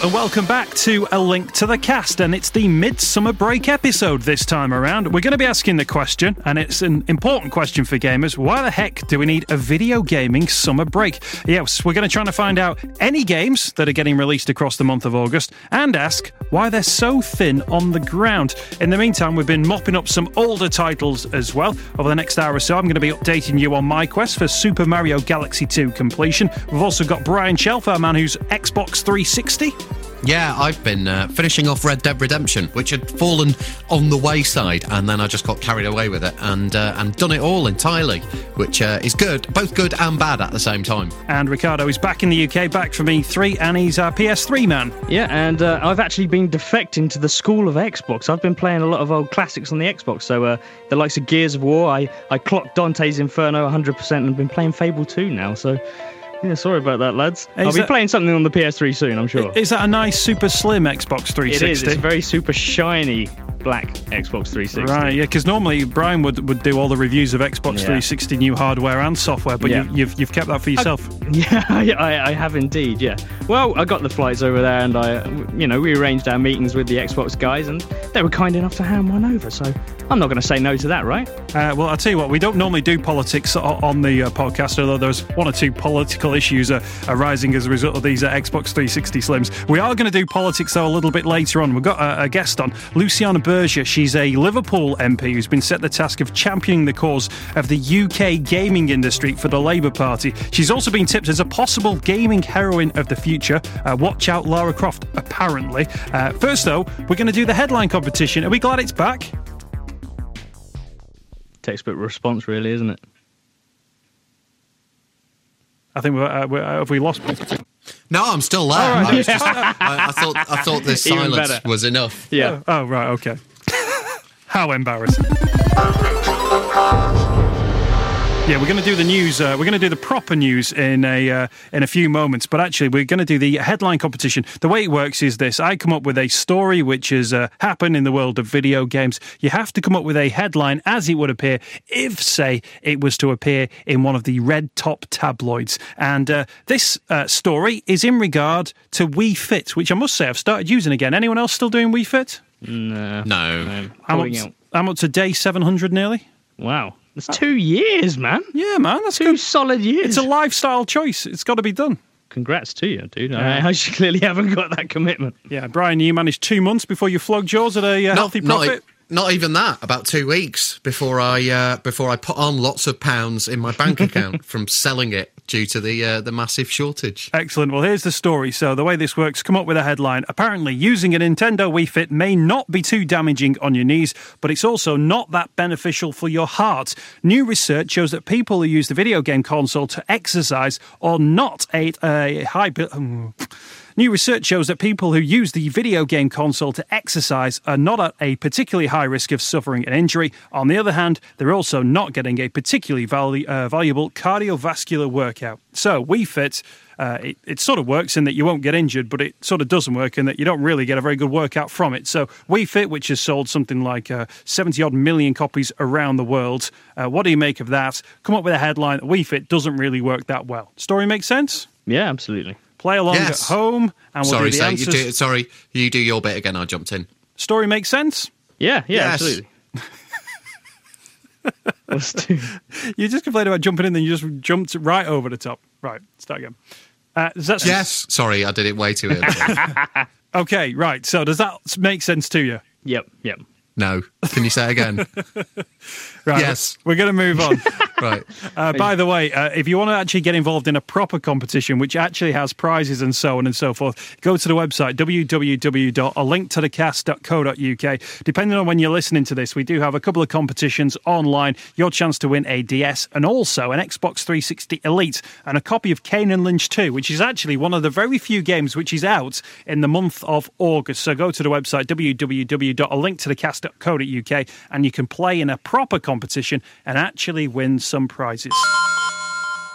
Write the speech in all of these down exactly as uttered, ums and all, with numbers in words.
and welcome back to A Link to the Cast, and it's the midsummer break episode this time around. We're going to be asking the question, and it's an important question for gamers: why the heck do we need a video gaming summer break? Yes, we're going to try to find out any games that are getting released across the month of August, and ask why they're so thin on the ground. In the meantime, we've been mopping up some older titles as well. Over the next hour or so, I'm going to be updating you on my quest for Super Mario Galaxy two completion. We've also got Brian Shelf, our man who's Xbox three sixty. Yeah, I've been uh, finishing off Red Dead Redemption, which had fallen on the wayside, and then I just got carried away with it and uh, and done it all entirely, which uh, is good, both good and bad at the same time. And Ricardo is back in the U K, back from E three, and he's our P S three man. Yeah, and uh, I've actually been defecting to the school of Xbox. I've been playing a lot of old classics on the Xbox, so uh, the likes of Gears of War, I, I clocked Dante's Inferno one hundred percent and been playing Fable two now, so... Yeah, sorry about that, lads. Is I'll be that, playing something on the P S three soon, I'm sure. Is that a nice, super slim Xbox three sixty? It is. It's a very super shiny black Xbox three sixty. Right, yeah, because normally Brian would, would do all the reviews of Xbox yeah. three sixty new hardware and software, but yeah. you, you've you've kept that for yourself. I, yeah, I, I have indeed, yeah. Well, I got the flights over there, and I, you know, we arranged our meetings with the Xbox guys, and they were kind enough to hand one over, so I'm not going to say no to that, right? Uh, well, I'll tell you what, we don't normally do politics on the uh, podcast, although there's one or two political issues uh, arising as a result of these uh, Xbox three sixty Slims. We are going to do politics, though, a little bit later on. We've got a, a guest on, Luciana Berger. She's a Liverpool M P who's been set the task of championing the cause of the U K gaming industry for the Labour Party. She's also been tipped as a possible gaming heroine of the future. Uh, watch out, Lara Croft, apparently. Uh, first, though, we're going to do the headline competition. Are we glad it's back? Textbook response, really, isn't it? I think we're, uh, we're, uh, have we lost? No, I'm still there. Oh, right. I, was just, I, I thought I thought this silence was enough. Yeah. Oh, oh right, okay. How embarrassing. Yeah, we're going to do the news. Uh, we're going to do the proper news in a uh, in a few moments. But actually, we're going to do the headline competition. The way it works is this: I come up with a story which has uh, happened in the world of video games. You have to come up with a headline as it would appear if, say, it was to appear in one of the red top tabloids. And uh, this uh, story is in regard to Wii Fit, which I must say I've started using again. Anyone else still doing Wii Fit? No. No. no. I'm, up, I'm up to day seven hundred nearly. Wow. It's two years, man. Yeah, man. That's two good. solid years. It's a lifestyle choice. It's got to be done. Congrats to you, dude. Yeah. I, I clearly haven't got that commitment. Yeah, Brian, you managed two months before you flogged yours at a uh, not, healthy profit. Not, not even that. About two weeks before I uh, before I put on lots of pounds in my bank account from selling it due to the uh, the massive shortage. Excellent. Well, here's the story. So the way this works, come up with a headline. Apparently, using a Nintendo Wii Fit may not be too damaging on your knees, but it's also not that beneficial for your heart. New research shows that people who use the video game console to exercise are not at a high... Um, New research shows that people who use the video game console to exercise are not at a particularly high risk of suffering an injury. On the other hand, they're also not getting a particularly valu- uh, valuable cardiovascular workout. So, Wii Fit, uh, it, it sort of works in that you won't get injured, but it sort of doesn't work in that you don't really get a very good workout from it. So, Wii Fit, which has sold something like uh, seventy-odd million copies around the world, uh, what do you make of that? Come up with a headline that Wii Fit doesn't really work that well. Story makes sense? Yeah, absolutely. Play along yes. at home, and we'll sorry, do the so answers. You do, sorry, you do your bit again. I jumped in. Story makes sense? Yeah, yeah, yes. absolutely. You just complained about jumping in, then you just jumped right over the top. Right, start again. Uh, does that yes, sorry, I did it way too early. Okay, right. So does that make sense to you? Yep, yep. No. Can you say it again? Right. Yes. We're going to move on. Right. Uh, by the way, uh, if you want to actually get involved in a proper competition, which actually has prizes and so on and so forth, go to the website, w w w dot a link to the cast dot co dot u k. Depending on when you're listening to this, we do have a couple of competitions online. Your chance to win a D S and also an Xbox three sixty Elite and a copy of Kane and Lynch two, which is actually one of the very few games which is out in the month of August. So go to the website, w w w dot a link to the cast dot co dot u k, and you can play in a proper competition and actually win some prizes.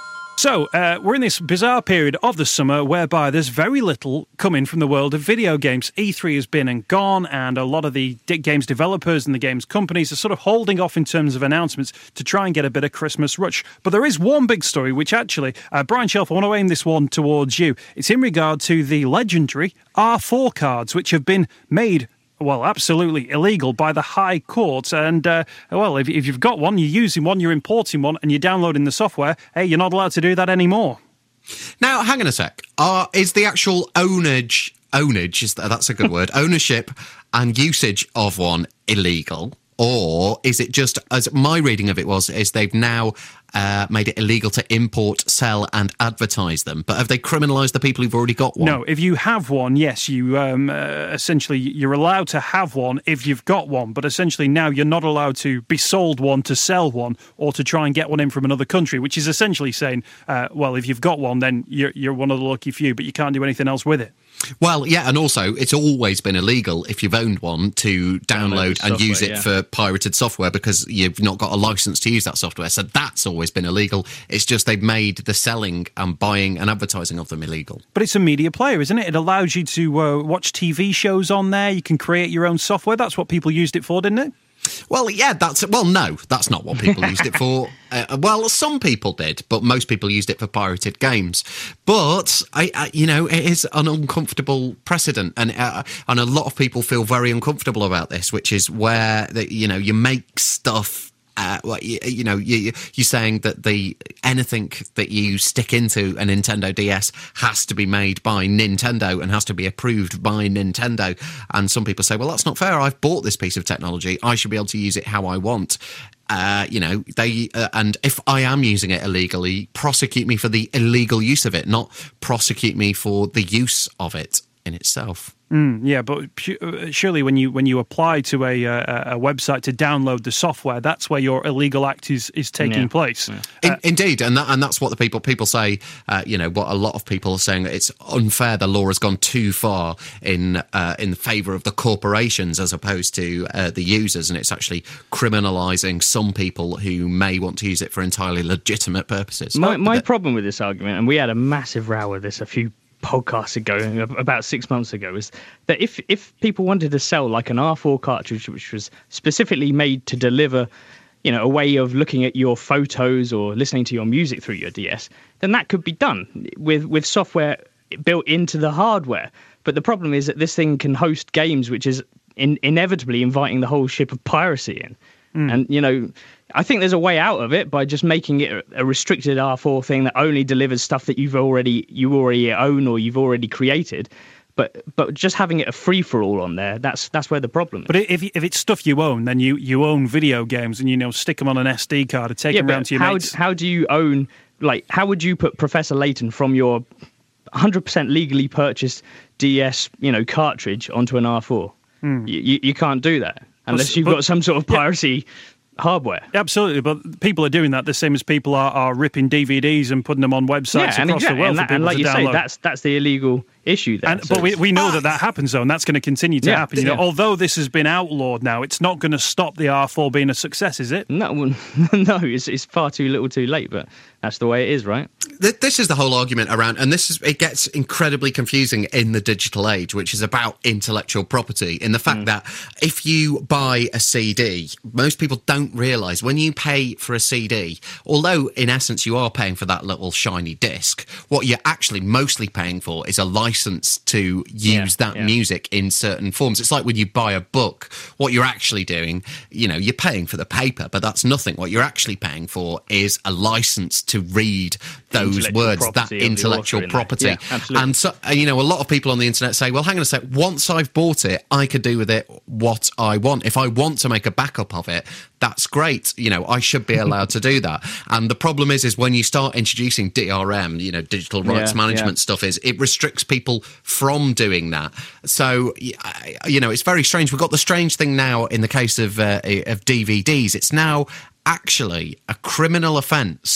So, uh, we're in this bizarre period of the summer whereby there's very little coming from the world of video games. E three has been and gone, and a lot of the d- games developers and the games companies are sort of holding off in terms of announcements to try and get a bit of Christmas rush. But there is one big story, which actually, uh, Brian Shelf, I want to aim this one towards you. It's in regard to the legendary R four cards, which have been made well, absolutely illegal by the High Court. And, uh, well, if, if you've got one, you're using one, you're importing one, and you're downloading the software, hey, you're not allowed to do that anymore. Now, hang on a sec. Uh, is the actual ownage, ownage, is that, that's a good word, ownership and usage of one illegal? Or is it just, as my reading of it was, is they've now uh, made it illegal to import, sell and advertise them? But have they criminalised the people who've already got one? No, if you have one, yes, you um, uh, essentially, you're allowed to have one if you've got one. But essentially now you're not allowed to be sold one, to sell one, or to try and get one in from another country, which is essentially saying, uh, well, if you've got one, then you're, you're one of the lucky few, but you can't do anything else with it. Well, yeah, and also it's always been illegal if you've owned one to download, download and software, use it yeah. for pirated software because you've not got a license to use that software. So that's always been illegal. It's just they've made the selling and buying and advertising of them illegal. But it's a media player, isn't it? It allows you to uh, watch T V shows on there. You can create your own software. That's what people used it for, didn't it? Well, yeah, that's... Well, no, that's not what people used it for. Uh, well, some people did, but most people used it for pirated games. But, I, I you know, it is an uncomfortable precedent, and uh, and a lot of people feel very uncomfortable about this, which is where, the, you know, you make stuff... Uh, well, you, you know, you, you're saying that the anything that you stick into a Nintendo D S has to be made by Nintendo and has to be approved by Nintendo. And some people say, well, that's not fair. I've bought this piece of technology. I should be able to use it how I want. Uh, you know, they uh, and if I am using it illegally, prosecute me for the illegal use of it, not prosecute me for the use of it in itself. Mm, yeah, but pu- surely when you when you apply to a, a a website to download the software, that's where your illegal act is, is taking yeah. place. Yeah. In, Uh, indeed, and that, and that's what the people people say. Uh, you know, what a lot of people are saying, that it's unfair. The law has gone too far in uh, in favour of the corporations as opposed to uh, the users, and it's actually criminalising some people who may want to use it for entirely legitimate purposes. My, my But- problem with this argument, and we had a massive row with this a few podcasts ago, about six months ago, is that if if people wanted to sell like an R four cartridge, which was specifically made to deliver, you know, a way of looking at your photos or listening to your music through your D S, then that could be done with with software built into the hardware. But the problem is that this thing can host games, which is in, inevitably inviting the whole ship of piracy in. Mm. And, you know, I think there's a way out of it by just making it a restricted R four thing that only delivers stuff that you've already you already own or you've already created. But but just having it a free for all on there, that's that's where the problem is. But if if it's stuff you own, then you, you own video games, and you know stick them on an S D card and take yeah, them around to your how, mates. How do you own, like, how would you put Professor Layton from your one hundred percent legally purchased D S, you know, cartridge onto an R four? Mm. You, you you can't do that unless but, you've but, got some sort of piracy. Yeah. Hardware. Absolutely, but people are doing that the same as people are, are ripping D V Ds and putting them on websites yeah, and across exactly. the world and for that, people and like to you download. say, that's that's the illegal issue there. And, so but we, we know that that happens, though, and that's going to continue to yeah, happen. You yeah. know, although this has been outlawed now, it's not going to stop the R four being a success, is it? No, no, it's, it's far too little too late, but that's the way it is, right? This is the whole argument around, and this is it gets incredibly confusing in the digital age, which is about intellectual property, in the fact mm. that if you buy a C D, most people don't realise when you pay for a C D, although in essence you are paying for that little shiny disc, what you're actually mostly paying for is a license to use yeah, that yeah. music in certain forms. It's like when you buy a book, what you're actually doing, you know, you're paying for the paper, but that's nothing. What you're actually paying for is a license to read those words, that intellectual property. Yeah, absolutely. And so, you know, a lot of people on the internet say, well, hang on a sec, once I've bought it, I could do with it what I want. If I want to make a backup of it, that's great. You know, I should be allowed to do that. And the problem is, is when you start introducing D R M, you know, digital rights yeah, management yeah. stuff, is it restricts people from doing that. So, you know, it's very strange. We've got the strange thing now in the case of uh, of D V Ds. It's now actually a criminal offence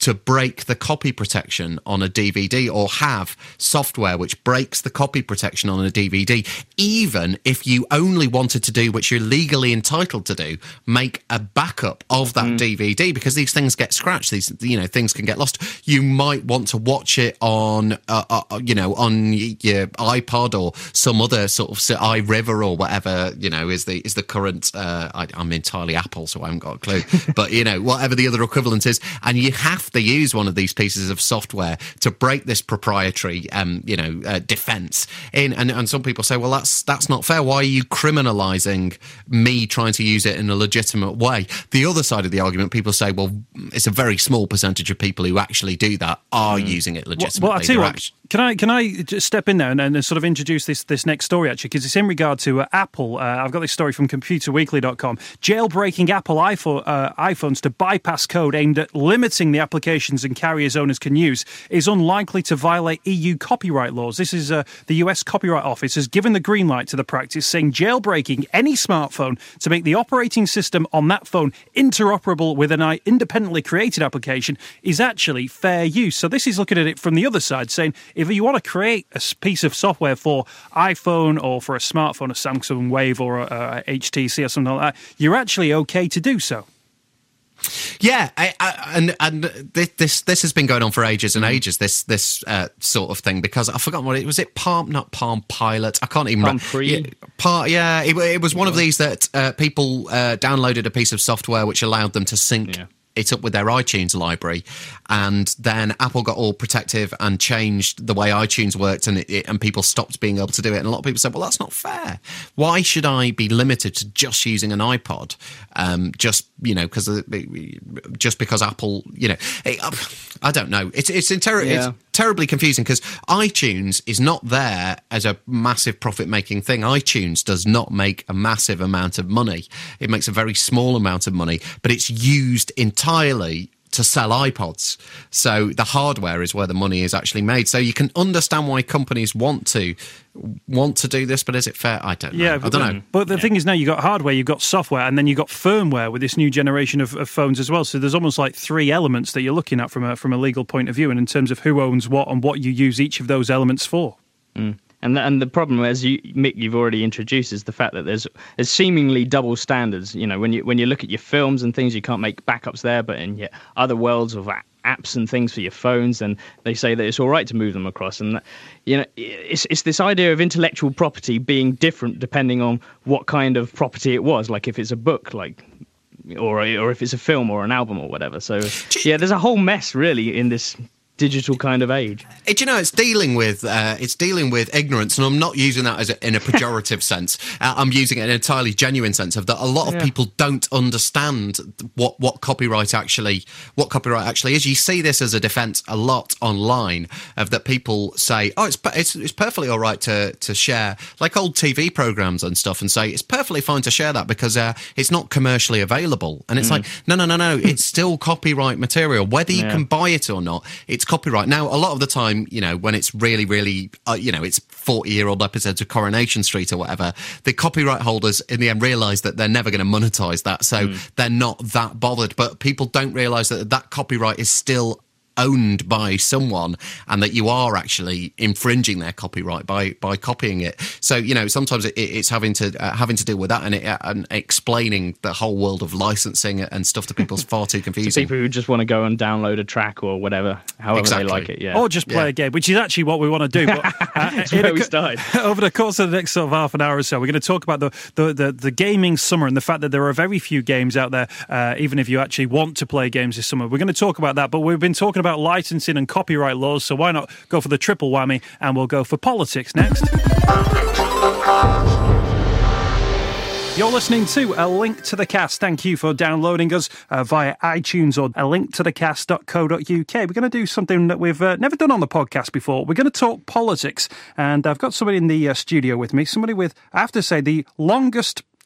to break the copy protection on a D V D or have software which breaks the copy protection on a D V D, even if you only wanted to do, which you're legally entitled to do, make a backup of that mm. D V D, because these things get scratched, these, you know, things can get lost. You might want to watch it on, uh, uh, you know, on your iPod or some other sort of iRiver or whatever, you know, is the is the current, uh, I, I'm entirely Apple, so I haven't got a clue, but, you know, whatever the other equivalent is, and you have to use one of these pieces of software to break this proprietary, um, you know, uh, defense in. And, and some people say, well, that's that's not fair. Why are you criminalizing me trying to use it in a legitimate way? The other side of the argument, people say, well, it's a very small percentage of people who actually do that are mm. using it legitimately. Well, well I'll tell you what, actually- can I can I just step in there and, and sort of introduce this this next story, actually, because it's in regard to uh, Apple. Uh, I've got this story from computer weekly dot com. Jailbreaking Apple iPhone, uh, iPhones to bypass code aimed at limiting the applications and carriers owners can use is unlikely to violate E U copyright laws. This is uh, the U S Copyright Office has given the green light to the practice, saying jailbreaking any smartphone to make the operating system on that phone interoperable with an independently created application is actually fair use. So this is looking at it from the other side, saying if you want to create a piece of software for iPhone or for a smartphone, a Samsung Wave or a, a H T C or something like that, you're actually okay to do so. Yeah, I, I, and and this this has been going on for ages and ages. This this uh, sort of thing, because I forgot what it was. It Palm, not Palm Pilot. I can't even Palm remember. Pre. Yeah, Par, yeah it, it was one of these that uh, people uh, downloaded a piece of software which allowed them to sync. Yeah. it up with their iTunes library, and then Apple got all protective and changed the way iTunes worked, and it, it, and people stopped being able to do it. And a lot of people said, well, that's not fair. Why should I be limited to just using an iPod? Um, just, you know, because just because Apple, you know, it, I don't know. It's it's, inter- yeah. it's terribly confusing, because iTunes is not there as a massive profit-making thing. iTunes does not make a massive amount of money. It makes a very small amount of money, but it's used entirely to sell iPods. So the hardware is where the money is actually made. So you can understand why companies want to want to do this, but is it fair? I don't know. Yeah, I don't know. But the yeah. thing is, now you've got hardware, you've got software, and then you've got firmware with this new generation of, of phones as well. So there's almost like three elements that you're looking at from a from a legal point of view, and in terms of who owns what and what you use each of those elements for. Mm. And the, and the problem, as you, Mick, you've already introduced, is the fact that there's there's seemingly double standards. You know, when you when you look at your films and things, you can't make backups there, but in your other worlds of apps and things for your phones, and they say that it's all right to move them across. And you know, it's it's this idea of intellectual property being different depending on what kind of property it was. Like if it's a book, like. Or or if it's a film or an album or whatever. So yeah, there's a whole mess really in this digital kind of age. It, you know, it's dealing with uh, it's dealing with ignorance, and I'm not using that as a, in a pejorative sense. Uh, I'm using it in an entirely genuine sense of that. A lot of yeah. people don't understand what what copyright actually what copyright actually is. You see this as a defence a lot online, of that people say, oh, it's it's it's perfectly all right to to share like old T V programs and stuff, and say it's perfectly fine to share that because uh, it's not commercially available. And it's mm. like, no, no, no, no, it's still copyright material, whether you yeah. can buy it or not. It's copyright. Now, a lot of the time, you know, when it's really, really, uh, you know, it's forty-year-old episodes of Coronation Street or whatever, the copyright holders in the end realise that they're never going to monetise that, so mm. they're not that bothered. But people don't realise that that copyright is still owned by someone, and that you are actually infringing their copyright by by copying it. So, you know, sometimes it, it's having to uh, having to deal with that, and, it, uh, and explaining the whole world of licensing and stuff to people is far too confusing. To people who just want to go and download a track or whatever, however exactly. they like it, yeah, or just play yeah. a game, which is actually what we want to do. But uh, where we started. Over the course of the next sort of half an hour or so, we're going to talk about the the, the, the gaming summer and the fact that there are very few games out there, uh, even if you actually want to play games this summer. We're going to talk about that, but we've been talking about licensing and copyright laws, so why not go for the triple whammy, and we'll go for politics next. You're listening to A Link to the Cast. Thank you for downloading us uh, via iTunes or a link to the cast dot co dot uk. We're going to do something that we've uh, never done on the podcast before. We're going to talk politics, and I've got somebody in the uh, studio with me, somebody with, I have to say, the longest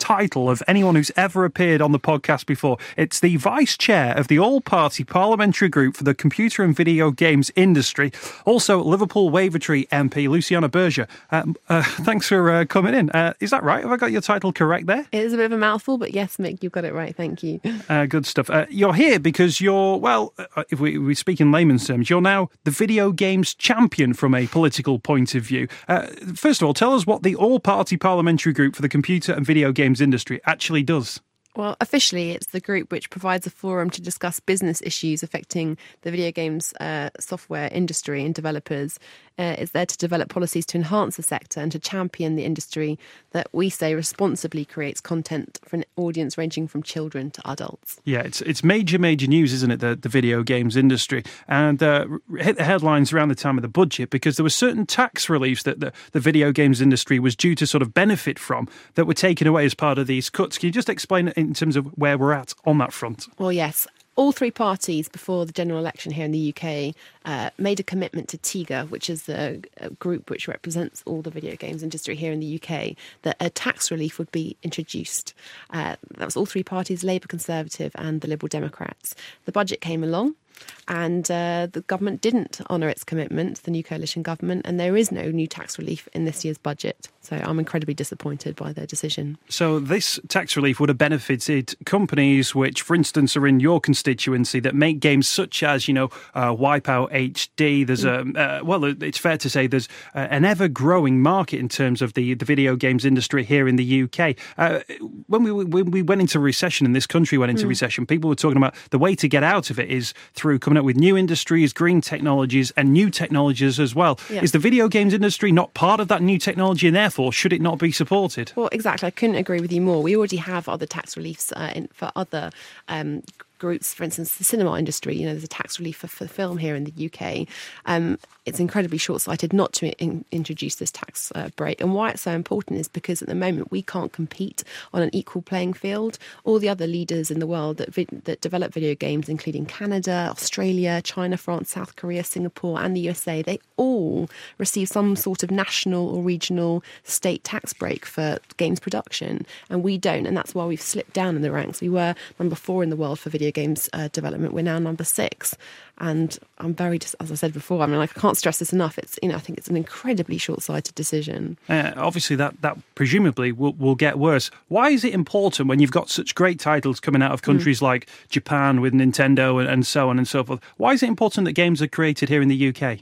title of anyone who's ever appeared on the podcast before. It's the vice chair of the all-party parliamentary group for the computer and video games industry. Also, Liverpool Wavertree M P, Luciana Berger. Um, uh, thanks for uh, coming in. Uh, is that right? Have I got your title correct there? It is a bit of a mouthful, but yes, Mick, you've got it right. Thank you. Uh, good stuff. Uh, you're here because you're, well, uh, if we, we speak in layman's terms, you're now the video games champion from a political point of view. Uh, first of all, tell us what the all-party parliamentary group for the computer and video games industry actually does. Well, officially, it's the group which provides a forum to discuss business issues affecting the video games uh, software industry and developers. Uh, it's there to develop policies to enhance the sector and to champion the industry that we say responsibly creates content for an audience ranging from children to adults. Yeah, it's it's major, major news, isn't it, the, the video games industry? And uh, hit the headlines around the time of the budget because there were certain tax reliefs that the, the video games industry was due to sort of benefit from that were taken away as part of these cuts. Can you just explain it in terms of where we're at on that front? Well, yes. All three parties before the general election here in the U K uh, made a commitment to TIGA, which is the group which represents all the video games industry here in the U K, that a tax relief would be introduced. Uh, that was all three parties, Labour, Conservative and the Liberal Democrats. The budget came along and uh, the government didn't honour its commitment, the new coalition government, and there is no new tax relief in this year's budget. So I'm incredibly disappointed by their decision. So this tax relief would have benefited companies which, for instance, are in your constituency that make games such as, you know, uh, Wipeout H D. There's mm. a, uh, well, it's fair to say there's uh, an ever-growing market in terms of the, the video games industry here in the U K. Uh, when, we, when we went into recession and this country went into mm. recession, people were talking about the way to get out of it is through coming up with new industries, green technologies and new technologies as well. Yeah. Is the video games industry not part of that new technology and therefore should it not be supported? Well, exactly. I couldn't agree with you more. We already have other tax reliefs uh, in, for other um, groups. For instance, the cinema industry, you know, there's a tax relief for, for film here in the U K. Um, it's incredibly short-sighted not to in, introduce this tax uh, break. And why it's so important is because at the moment we can't compete on an equal playing field. All the other leaders in the world that, vi- that develop video games, including Canada, Australia, China, France, South Korea, Singapore and the U S A, they all receive some sort of national or regional state tax break for games production. And we don't. And that's why we've slipped down in the ranks. We were number four in the world for video games uh, development. We're now number six. And I'm very, as I said before, I mean, like, I can't stress this enough. It's, you know, I think it's an incredibly short-sighted decision. Uh, obviously, that, that presumably will, will get worse. Why is it important when you've got such great titles coming out of countries mm. like Japan with Nintendo and, and so on and so forth? Why is it important that games are created here in the U K?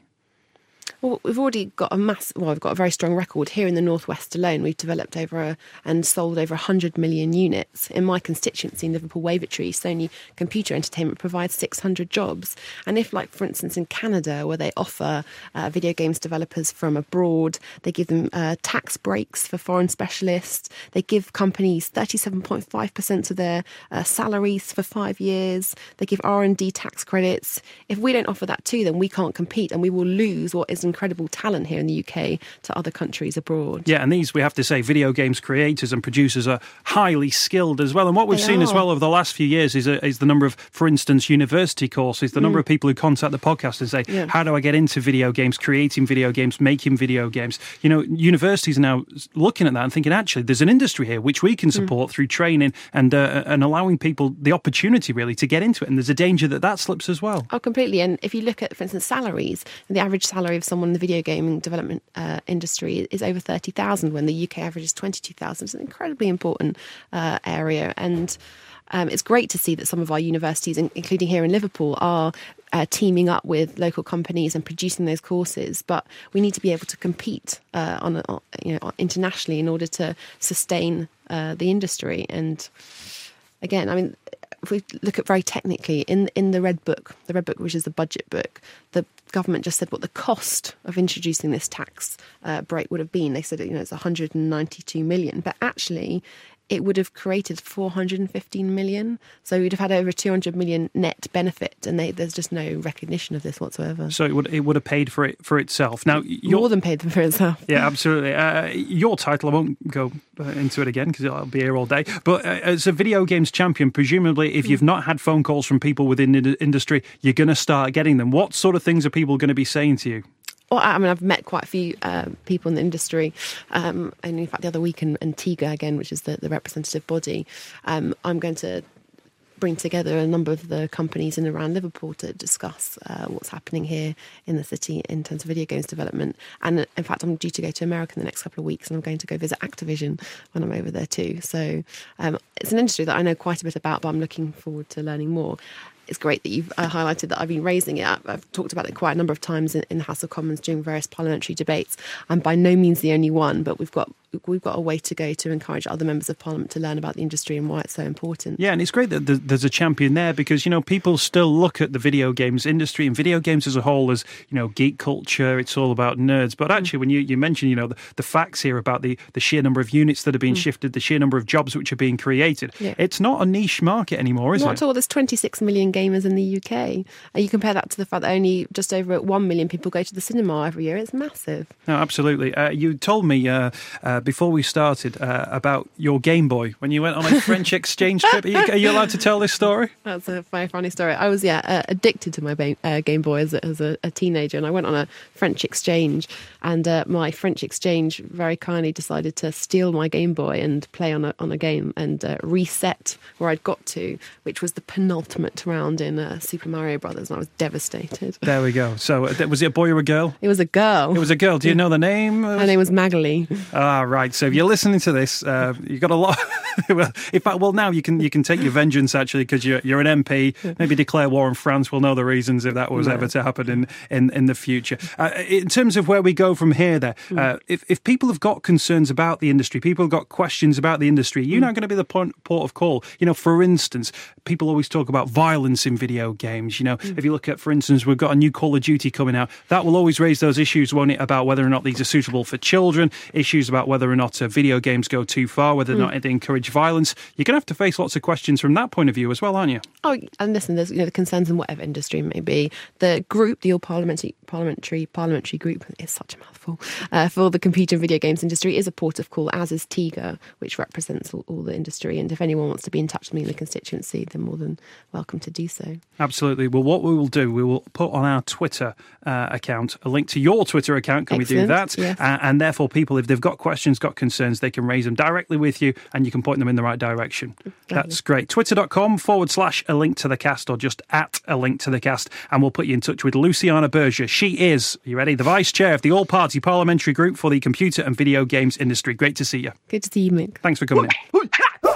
Well, we've already got a mass. Well, we've got a very strong record here in the Northwest alone. We've developed over a, and sold over one hundred million units. In my constituency, in Liverpool Wavertree, Sony Computer Entertainment provides six hundred jobs. And if, like, for instance, in Canada, where they offer uh, video games developers from abroad, they give them uh, tax breaks for foreign specialists. They give companies thirty-seven point five percent of their uh, salaries for five years. They give R and D tax credits. If we don't offer that too, then we can't compete and we will lose what is incredible talent here in the U K to other countries abroad. Yeah, and these, we have to say, video games creators and producers are highly skilled as well. And what we've they seen are. as well over the last few years is, a, is the number of, for instance, university courses, the mm. number of people who contact the podcast and say, yeah. how do I get into video games, creating video games, making video games? You know, universities are now looking at that and thinking, actually, there's an industry here which we can support mm. through training and uh, and allowing people the opportunity, really, to get into it. And there's a danger that that slips as well. Oh, completely. And if you look at, for instance, salaries, the average salary of someone in the video gaming development uh, industry is over thirty thousand when the U K average is twenty-two thousand. It's an incredibly important uh, area. And um, it's great to see that some of our universities, including here in Liverpool, are Uh, teaming up with local companies and producing those courses, but we need to be able to compete uh, on, a, you know, internationally in order to sustain uh, the industry. And again, I mean, if we look at very technically in in the Red Book, the Red Book, which is the budget book, the government just said what the cost of introducing this tax uh, break would have been. They said, you know, it's one hundred ninety-two million, but actually it would have created four hundred fifteen million. So we'd have had over two hundred million net benefit, and they, there's just no recognition of this whatsoever. So it would it would have paid for it for itself. Now, more than paid for itself. Yeah, absolutely. Uh, your title, I won't go into it again because I'll be here all day. But uh, as a video games champion, presumably, if you've not had phone calls from people within the industry, you're going to start getting them. What sort of things are people going to be saying to you? Well, I mean, I've met quite a few uh, people in the industry, um, and in fact, the other week, in, in TIGA again, which is the, the representative body, um, I'm going to bring together a number of the companies in and around Liverpool to discuss uh, what's happening here in the city in terms of video games development. And in fact, I'm due to go to America in the next couple of weeks, and I'm going to go visit Activision when I'm over there too. So um, it's an industry that I know quite a bit about, but I'm looking forward to learning more. It's great that you've uh, highlighted that I've been raising it. I've, I've talked about it quite a number of times in, in the House of Commons during various parliamentary debates. I'm by no means the only one, but we've got we've got a way to go to encourage other members of Parliament to learn about the industry and why it's so important. Yeah, and it's great that there's a champion there because, you know, people still look at the video games industry and video games as a whole as, you know, geek culture. It's all about nerds. But actually, mm. when you, you mention, you know, the, the facts here about the, the sheer number of units that are being mm. shifted, the sheer number of jobs which are being created, yeah. it's not a niche market anymore, is not it? Not at all. There's twenty-six million gamers in the U K. And you compare that to the fact that only just over one million people go to the cinema every year. It's massive. No, absolutely. Uh, you told me uh, uh, before we started uh, about your Game Boy when you went on a French exchange trip. Are you, are you allowed to tell this story? That's a very funny story. I was, yeah, uh, addicted to my ba- uh, Game Boy as, a, as a, a teenager, and I went on a French exchange, and uh, my French exchange very kindly decided to steal my Game Boy and play on a, on a game and uh, reset where I'd got to, which was the penultimate round in uh, Super Mario Brothers, and I was devastated. There we go. So uh, was it a boy or a girl? It was a girl. It was a girl. Do you know the name? Her name was Magali. Ah, right. So if you're listening to this, uh, you've got a lot. well, in fact, well, now you can you can take your vengeance actually because you're you're an M P. Maybe declare war on France. We'll know the reasons if that was no. ever to happen in in, in the future. Uh, in terms of where we go from here, there, mm. uh, if if people have got concerns about the industry, people have got questions about the industry, you're mm. not going to be the point, port of call. You know, for instance, people always talk about violence in video games. You know, mm. if you look at, for instance, we've got a new Call of Duty coming out. That will always raise those issues, won't it, about whether or not these are suitable for children, issues about whether or not uh, video games go too far, whether or not they encourage violence. You're going to have to face lots of questions from that point of view as well, aren't you? Oh, and listen, there's, you know, the concerns in whatever industry it may be. The group, the All Parliamentary Parliamentary Parliamentary Group, is such a mouthful, uh, for the computer and video games industry is a port of call, as is TIGA, which represents all, all the industry. And if anyone wants to be in touch with me in the constituency, they're more than welcome to do so. Absolutely. Well, what we will do, we will put on our Twitter uh, account a link to your Twitter account. Can Excellent. we do that? Yes. Uh, and therefore, people, if they've got questions, got concerns, they can raise them directly with you and you can point them in the right direction. That's great. Twitter.com forward slash a link to the cast or just at a link to the cast. And we'll put you in touch with Luciana Berger. She is, are you ready, the Vice Chair of the All-Party Parliamentary Group for the Computer and Video Games Industry. Great to see you. Good to see you, Mick. Thanks for coming in.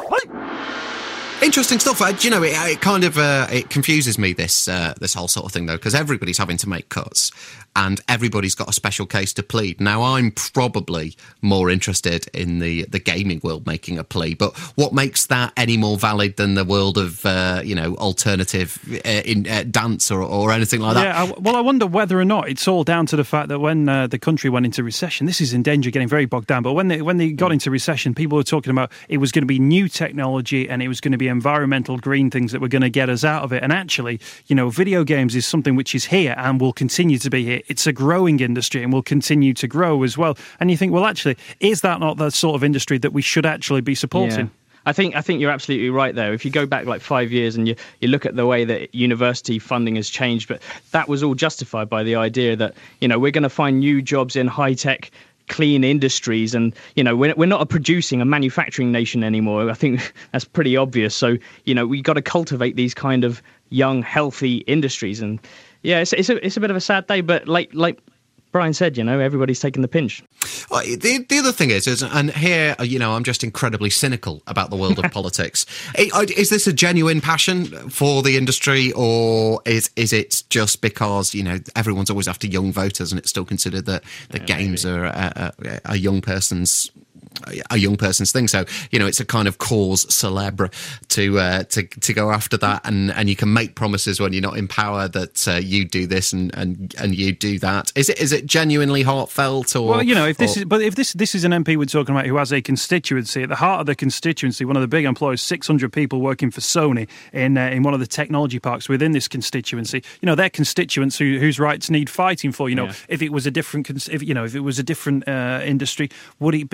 Interesting stuff. Uh, do you know, it, it kind of uh, it confuses me, this uh, this whole sort of thing, though, because everybody's having to make cuts and everybody's got a special case to plead. Now, I'm probably more interested in the, the gaming world making a plea, but what makes that any more valid than the world of, uh, you know, alternative uh, in uh, dance or, or anything like that? Yeah, I, well, I wonder whether or not it's all down to the fact that when uh, the country went into recession, this is in danger of getting very bogged down, but when they, when they got into recession, people were talking about it was going to be new technology and it was going to be environmental green things that were going to get us out of it. And actually, you know, video games is something which is here and will continue to be here. It's a growing industry and will continue to grow as well. And you think, well, actually, is that not the sort of industry that we should actually be supporting? Yeah. I think I think you're absolutely right there. If you go back like five years and you, you look at the way that university funding has changed, but that was all justified by the idea that, you know, we're going to find new jobs in high-tech, clean industries, and you know we're, we're not a producing a manufacturing nation anymore. I think that's pretty obvious. So you know we got to cultivate these kind of young, healthy industries, and yeah, it's it's a it's a bit of a sad day, but like like Brian said, you know, everybody's taking the pinch. Well, the the other thing is, is, and here, you know, I'm just incredibly cynical about the world of politics. Is this a genuine passion for the industry, or is is it just because, you know, everyone's always after young voters and it's still considered that the yeah, games maybe. are a, a, a young person's a young person's thing, so you know it's a kind of cause célèbre to uh, to to go after that, and, and you can make promises when you're not in power that uh, you do this and, and and you do that. Is it is it genuinely heartfelt, or well, you know, if this or, is but if this this is an M P we're talking about who has a constituency at the heart of the constituency, one of the big employers, six hundred people working for Sony in uh, in one of the technology parks within this constituency. You know, their constituents who, whose rights need fighting for. You know, yeah. if it was a different, if you know, if it was a different uh, industry, would it be argued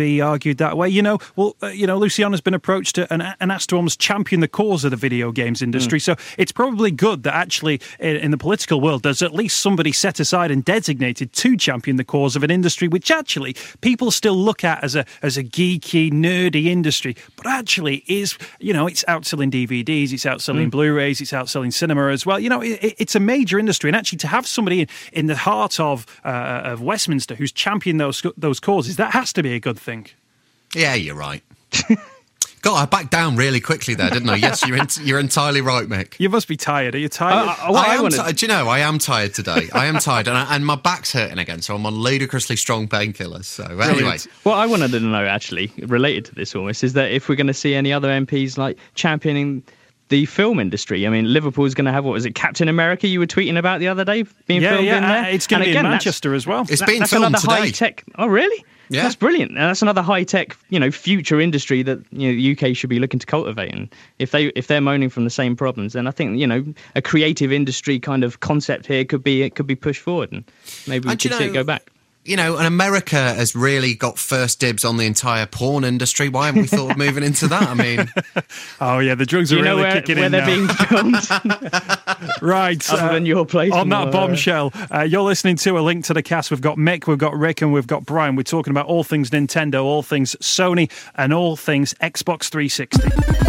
argued that way. You know, well, uh, you know, Luciana's been approached to, and, and asked to almost champion the cause of the video games industry. Mm. So it's probably good that actually in, in the political world there's at least somebody set aside and designated to champion the cause of an industry which actually people still look at as a as a geeky, nerdy industry, but actually is, you know, it's outselling D V Ds, it's outselling mm. Blu-rays, it's outselling cinema as well. You know, it, it's a major industry, and actually to have somebody in, in the heart of uh, of Westminster who's championed those those causes, that has to be a good thing. Yeah, you're right. God, I backed down really quickly there, didn't I? Yes, you're in, you're entirely right, Mick. You must be tired. Are you tired? Uh, uh, I, I am wanted... t- do you know, I am tired today. I am tired, and, I, and my back's hurting again, so I'm on ludicrously strong painkillers. So anyway. What I wanted to know, actually, related to this almost, is that if we're going to see any other M Ps like championing the film industry. I mean, Liverpool's going to have, what was it, Captain America you were tweeting about the other day being yeah, filmed yeah, in there? Uh, it's going to be in Manchester as well. It's that, being that's filmed another today. High-tech. Oh, really? Yeah. That's brilliant. And that's another high-tech, you know, future industry that, you know, the U K should be looking to cultivate. And if, they, if they're moaning from the same problems, then I think, you know, a creative industry kind of concept here could be it could be pushed forward, and maybe we and could you see know, it go back. You know, and America has really got first dibs on the entire porn industry. Why haven't we thought of moving into that? I mean... Oh, yeah, the drugs are you know really where, kicking where in they're now. being filmed? Right. Other uh, than your place. On that bombshell, uh, you're listening to A Link to the Cast. We've got Mick, we've got Rick, and we've got Brian. We're talking about all things Nintendo, all things Sony, and all things Xbox three sixty.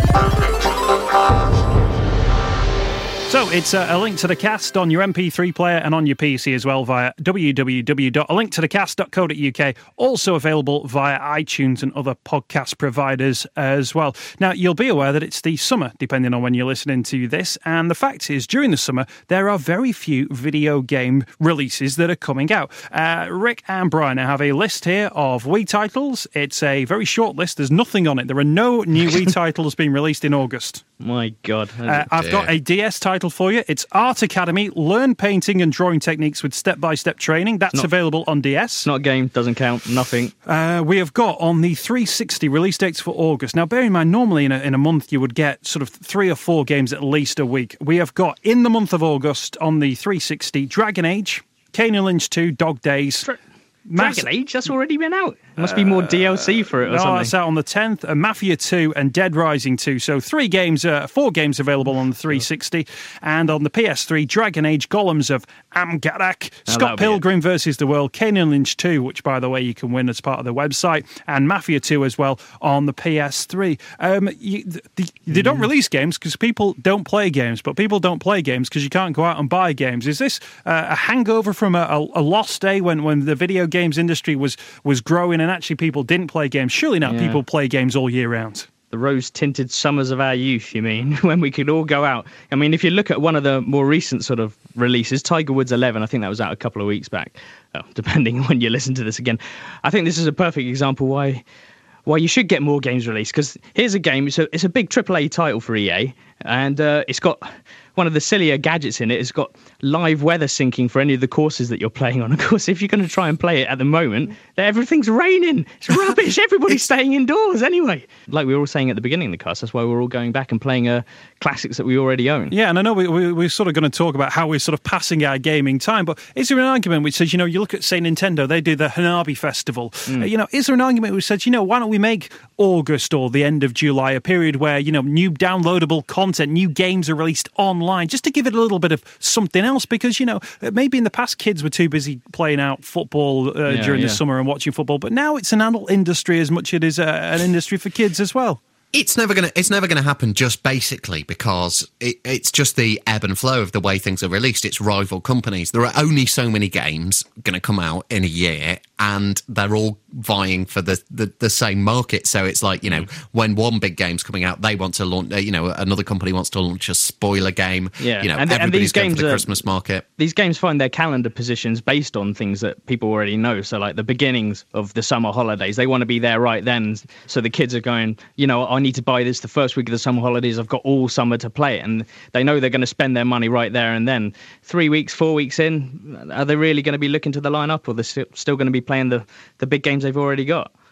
So it's uh, A Link to the Cast on your M P three player and on your P C as well via w w w dot a link to the cast dot co dot u k. Also available via iTunes and other podcast providers as well. Now, you'll be aware that it's the summer, depending on when you're listening to this. And the fact is, during the summer, there are very few video game releases that are coming out. Uh, Rick and Brian, I have a list here of Wii titles. It's a very short list. There's nothing on it. There are no new Wii titles being released in August. My God. Uh, I've got a D S title for you. It's Art Academy. Learn painting and drawing techniques with step-by-step training. That's not, available on D S. Not a game. Doesn't count. Nothing. Uh, we have got on the three sixty release dates for August. Now, bear in mind, normally in a, in a month you would get sort of three or four games at least a week. We have got in the month of August on the three sixty Dragon Age, Kane and Lynch two, Dog Days. Tra- Dragon Age? That's already been out. There must be more D L C for it or no, something. No, it's out on the tenth. Uh, Mafia two and Dead Rising two. So three games, uh, four games available on the three sixty. And on the P S three, Dragon Age, Golems of Amgarak, oh, Scott Pilgrim versus the World, Kane and Lynch two, which, by the way, you can win as part of the website, and Mafia two as well on the P S three. Um, you, the, they don't release games because people don't play games, but people don't play games because you can't go out and buy games. Is this uh, a hangover from a, a, a lost day when, when the video games industry was, was growing and actually people didn't play games? Surely not. Yeah. People play games all year round. The rose-tinted summers of our youth, you mean, when we could all go out. I mean, if you look at one of the more recent sort of releases, Tiger Woods eleven, I think that was out a couple of weeks back, oh, depending on when you listen to this again. I think this is a perfect example why why you should get more games released, because here's a game, it's a, it's a big triple A title for E A, and uh, it's got one of the sillier gadgets in it. It's got live weather syncing for any of the courses that you're playing on. Of course, if you're going to try and play it at the moment, everything's raining. It's rubbish. Everybody's staying indoors anyway. Like we were all saying at the beginning of the cast, that's why we're all going back and playing uh, classics that we already own. Yeah, and I know we, we, we're sort of going to talk about how we're sort of passing our gaming time, but is there an argument which says, you know, you look at, say, Nintendo, they do the Hanabi Festival. Mm. Uh, you know, is there an argument which says, you know, why don't we make August or the end of July a period where, you know, new downloadable content, new games are released online, just to give it a little bit of something else? Because, you know, maybe in the past kids were too busy playing out football uh, yeah, during yeah. the summer and watching football, but now it's an adult industry as much as it is uh, an industry for kids as well. It's never gonna. It's never gonna happen. Just basically because it, it's just the ebb and flow of the way things are released. It's rival companies. There are only so many games going to come out in a year, and they're all vying for the, the, the same market. So it's like, you know, when one big game's coming out, they want to launch. You know, another company wants to launch a spoiler game. Yeah, you know, and, the, everybody's and these going games for the are, Christmas market. These games find their calendar positions based on things that people already know. So, like the beginnings of the summer holidays, they want to be there right then. So the kids are going, you know, I need to buy this the first week of the summer holidays. I've got all summer to play it, and they know they're going to spend their money right there and then. Three weeks, four weeks in, are they really going to be looking to the lineup, or they're still, still going to be playing the, the big games they've already got?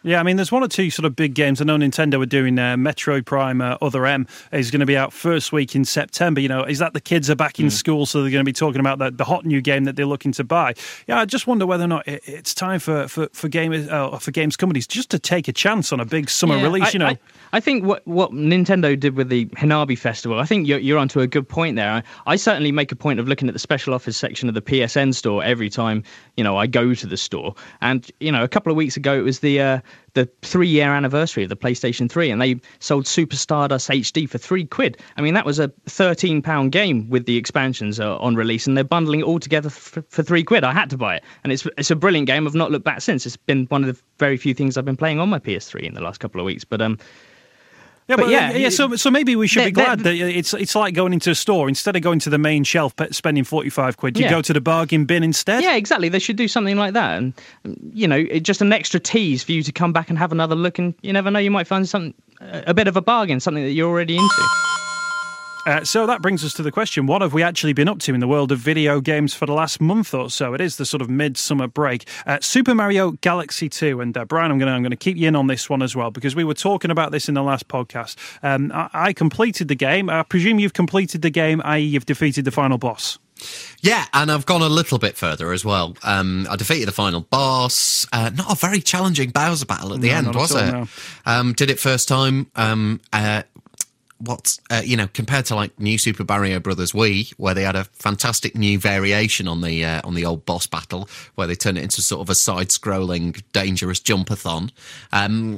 Yeah, I mean, there's one or two sort of big games. I know Nintendo are doing uh, Metroid Prime uh, Other M is going to be out first week in September. You know, is that the kids are back in mm. school, so they're going to be talking about the, the hot new game that they're looking to buy? Yeah, I just wonder whether or not it, it's time for for for, game, uh, for games companies just to take a chance on a big summer yeah, release. I, you know, I, I think what what Nintendo did with the Hanabi Festival, I think you're you're onto a good point there. I, I certainly make a point of looking at the special offers section of the P S N store every time you know I go to the store. And you know, a couple of weeks ago it was the uh, the three-year anniversary of the PlayStation three, and they sold Super Stardust H D for three quid. I mean, that was a thirteen pound game with the expansions uh, on release, and they're bundling it all together for, for three quid. I had to buy it, and it's it's a brilliant game. I've not looked back since. It's been one of the very few things I've been playing on my P S three in the last couple of weeks. But um. Yeah, but, but yeah, yeah. So, so maybe we should they, be glad that it's it's like going into a store instead of going to the main shelf, spending forty-five quid. You yeah. go to the bargain bin instead. Yeah, exactly. They should do something like that, and you know, it, just an extra tease for you to come back and have another look. And you never know, you might find something a bit of a bargain, something that you're already into. Uh, so that brings us to the question, what have we actually been up to in the world of video games for the last month or so? It is the sort of midsummer break. Uh, Super Mario Galaxy two, and uh, Brian, I'm going to I'm going to keep you in on this one as well, because we were talking about this in the last podcast. Um, I, I completed the game. I presume you've completed the game, that is you've defeated the final boss. Yeah, and I've gone a little bit further as well. Um, I defeated the final boss. Uh, not a very challenging Bowser battle at the no, end, was all, it? No. Um, did it first time. Um, uh, What, uh, you know, compared to like New Super Mario Brothers Wii, where they had a fantastic new variation on the uh, on the old boss battle, where they turned it into sort of a side-scrolling, dangerous jump-a-thon. Um,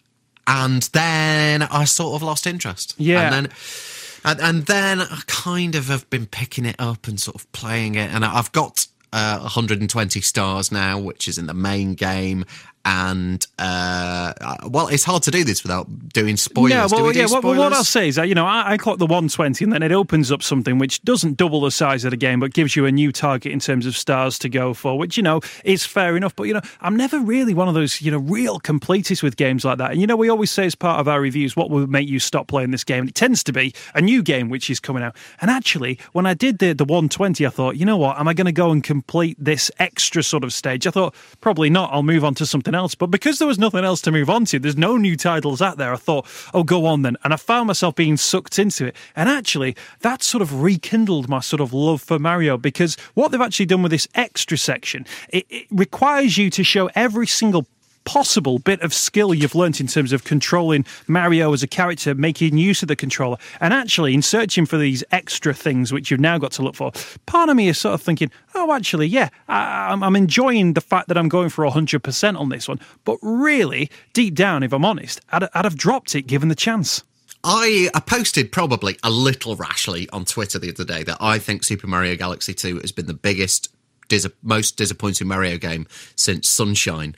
and then I sort of lost interest. Yeah. And then, and, and then I kind of have been picking it up and sort of playing it. And I've got uh, one hundred twenty stars now, which is in the main game. And uh, well, it's hard to do this without doing spoilers. Yeah, well, do we do yeah. spoilers? Well, what I'll say is that you know I, I clocked the one twenty, and then it opens up something which doesn't double the size of the game, but gives you a new target in terms of stars to go for, which you know is fair enough. But you know, I'm never really one of those you know real completists with games like that. And you know, we always say as part of our reviews, what will make you stop playing this game? And it tends to be a new game which is coming out. And actually, when I did the the one twenty, I thought, you know what, am I going to go and complete this extra sort of stage? I thought probably not. I'll move on to something else. But because there was nothing else to move on to, there's no new titles out there, I thought, oh, go on then. And I found myself being sucked into it. And actually, that sort of rekindled my sort of love for Mario, because what they've actually done with this extra section, it, it requires you to show every single possible bit of skill you've learnt in terms of controlling Mario as a character, making use of the controller, and actually in searching for these extra things which you've now got to look for. Part of me is sort of thinking, oh, actually, yeah, I, I'm enjoying the fact that I'm going for one hundred percent on this one, but really, deep down, if I'm honest, I'd, I'd have dropped it given the chance. I, I posted probably a little rashly on Twitter the other day that I think Super Mario Galaxy two has been the biggest, dis- most disappointing Mario game since Sunshine.